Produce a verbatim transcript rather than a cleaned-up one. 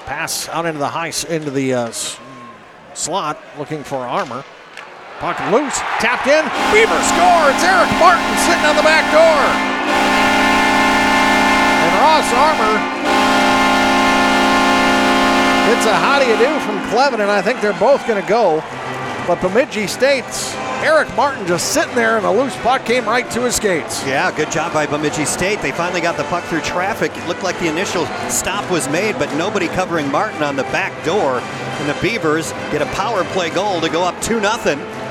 Pass out into the high, into the uh, s- slot, looking for Armour. Puck loose, tapped in. Beaver score. It's Eric Martin sitting on the back door. And Ross Armour gets a how do you do from Cleven, and I think they're both going to go. But Bemidji State's Eric Martin just sitting there, and a loose puck came right to his skates. Yeah, good job by Bemidji State. They finally got the puck through traffic. It looked like the initial stop was made, but nobody covering Martin on the back door. And the Beavers get a power play goal to go up two nothing.